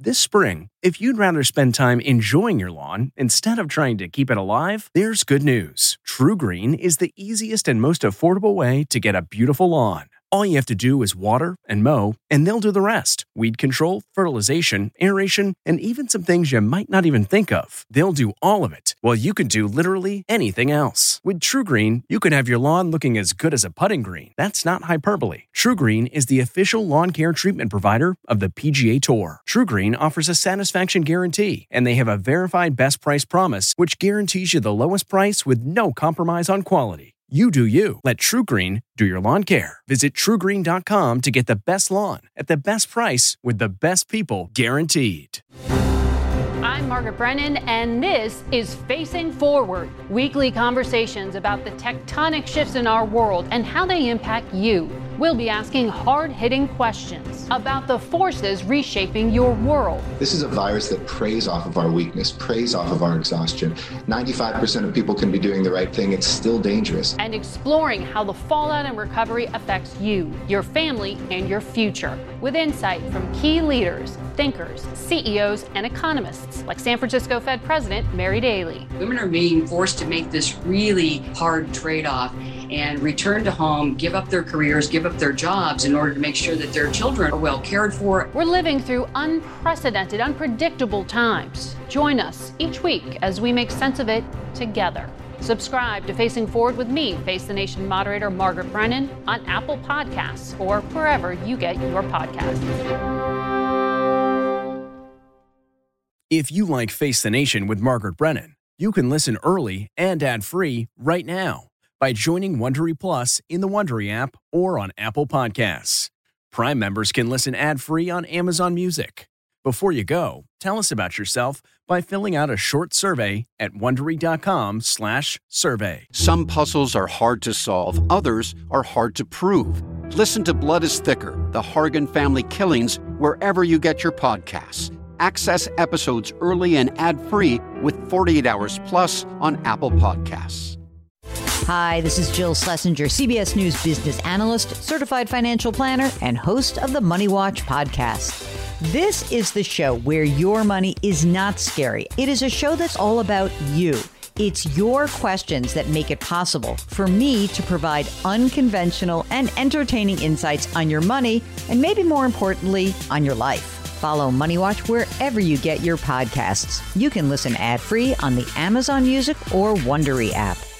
This spring, if you'd rather spend time enjoying your lawn instead of trying to keep it alive, there's good news. TruGreen is the easiest and most affordable way to get a beautiful lawn. All you have to do is water and mow, and they'll do the rest. Weed control, fertilization, aeration, and even some things you might not even think of. They'll do all of it, while you can do literally anything else. With TruGreen, you can have your lawn looking as good as a putting green. That's not hyperbole. TruGreen is the official lawn care treatment provider of the PGA Tour. TruGreen offers a satisfaction guarantee, and they have a verified best price promise, which guarantees you the lowest price with no compromise on quality. You do you. Let TruGreen do your lawn care. Visit TruGreen.com to get the best lawn at the best price with the best people guaranteed. I'm Margaret Brennan, and this is Facing Forward, weekly conversations about the tectonic shifts in our world and how they impact you. We'll be asking hard-hitting questions about the forces reshaping your world. This is a virus that preys off of our weakness, preys off of our exhaustion. 95% of people can be doing the right thing. It's still dangerous. And exploring how the fallout and recovery affects you, your family, and your future, with insight from key leaders, thinkers, CEOs, and economists, like San Francisco Fed President Mary Daly. Women are being forced to make this really hard trade-off and return to home, give up their careers, give up their jobs in order to make sure that their children are well cared for. We're living through unprecedented, unpredictable times. Join us each week as we make sense of it together. Subscribe to Facing Forward with me, Face the Nation moderator Margaret Brennan, on Apple Podcasts or wherever you get your podcasts. If you like Face the Nation with Margaret Brennan, you can listen early and ad-free right now by joining Wondery Plus in the Wondery app or on Apple Podcasts. Prime members can listen ad-free on Amazon Music. Before you go, tell us about yourself by filling out a short survey at Wondery.com/survey. Some puzzles are hard to solve, others are hard to prove. Listen to Blood is Thicker, The Hargan Family Killings, wherever you get your podcasts. Access episodes early and ad-free with 48 Hours Plus on Apple Podcasts. Hi, this is Jill Schlesinger, CBS News business analyst, certified financial planner, and host of the Money Watch podcast. This is the show where your money is not scary. It is a show that's all about you. It's your questions that make it possible for me to provide unconventional and entertaining insights on your money, and maybe more importantly, on your life. Follow Money Watch wherever you get your podcasts. You can listen ad-free on the Amazon Music or Wondery app.